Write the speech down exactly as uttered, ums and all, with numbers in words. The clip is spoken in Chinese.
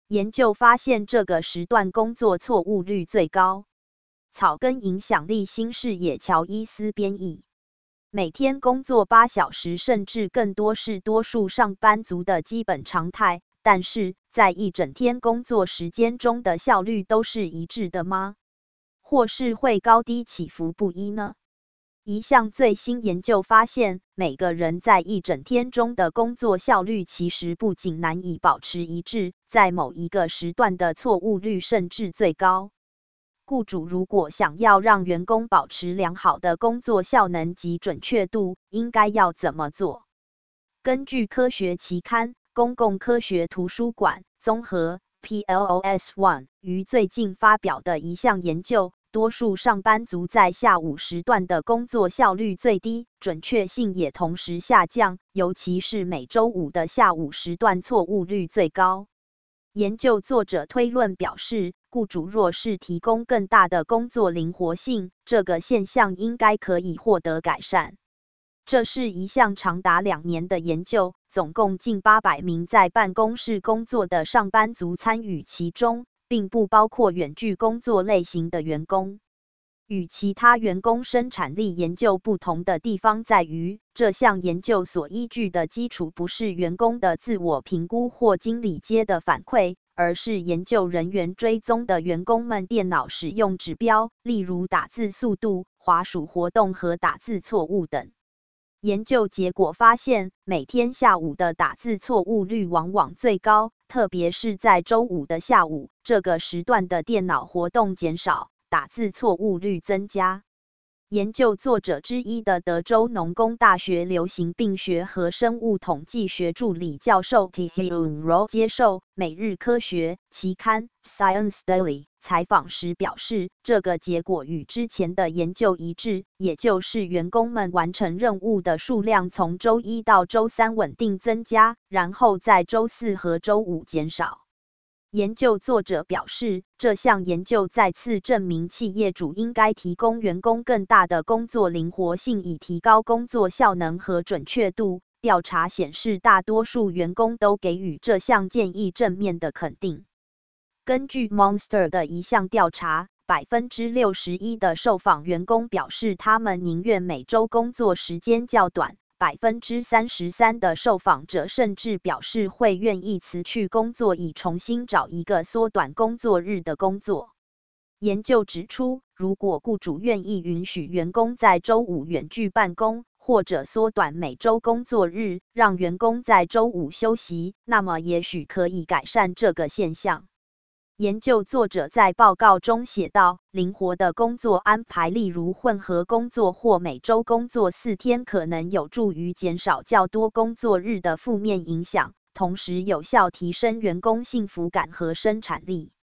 研究发现这个时段工作错误率最高。草根影响力新视野乔伊斯编译。每天工作八小时甚至更多是多数上班族的基本常态，但是在一整天工作时间中的效率都是一致的吗？或是会高低起伏不一呢？一项最新研究发现，每个人在一整天中的工作效率其实不仅难以保持一致，在某一个时段的错误率甚至最高。雇主如果想要让员工保持良好的工作效能及准确度，应该要怎么做？根据科学期刊《公共科学图书馆》综合 P L O S 一 于最近发表的一项研究，多数上班族在下午时段的工作效率最低，准确性也同时下降，尤其是每周五的下午时段错误率最高。研究作者推论表示，雇主若是提供更大的工作灵活性，这个现象应该可以获得改善。这是一项长达两年的研究，总共近八百名在办公室工作的上班族参与其中，并不包括远距工作类型的员工。与其他员工生产力研究不同的地方在于，这项研究所依据的基础不是员工的自我评估或经理阶的反馈，而是研究人员追踪的员工们电脑使用指标，例如打字速度、滑鼠活动和打字错误等。研究结果发现，每天下午的打字错误率往往最高，特别是在周五的下午，这个时段的电脑活动减少，打字错误率增加。研究作者之一的德州农工大学流行病学和生物统计学助理教授 T.Hyun Ro 接受《每日科学》期刊 Science Daily 采访时表示，这个结果与之前的研究一致，也就是员工们完成任务的数量从周一到周三稳定增加，然后在周四和周五减少。研究作者表示，这项研究再次证明企业主应该提供员工更大的工作灵活性，以提高工作效能和准确度。调查显示，大多数员工都给予这项建议正面的肯定。根据 Monster 的一项调查， 百分之六十一 的受访员工表示他们宁愿每周工作时间较短， 百分之三十三 的受访者甚至表示会愿意辞去工作以重新找一个缩短工作日的工作。研究指出，如果雇主愿意允许员工在周五远距办公，或者缩短每周工作日，让员工在周五休息，那么也许可以改善这个现象。研究作者在报告中写道，灵活的工作安排，例如混合工作或每周工作四天，可能有助于减少较多工作日的负面影响，同时有效提升员工幸福感和生产力。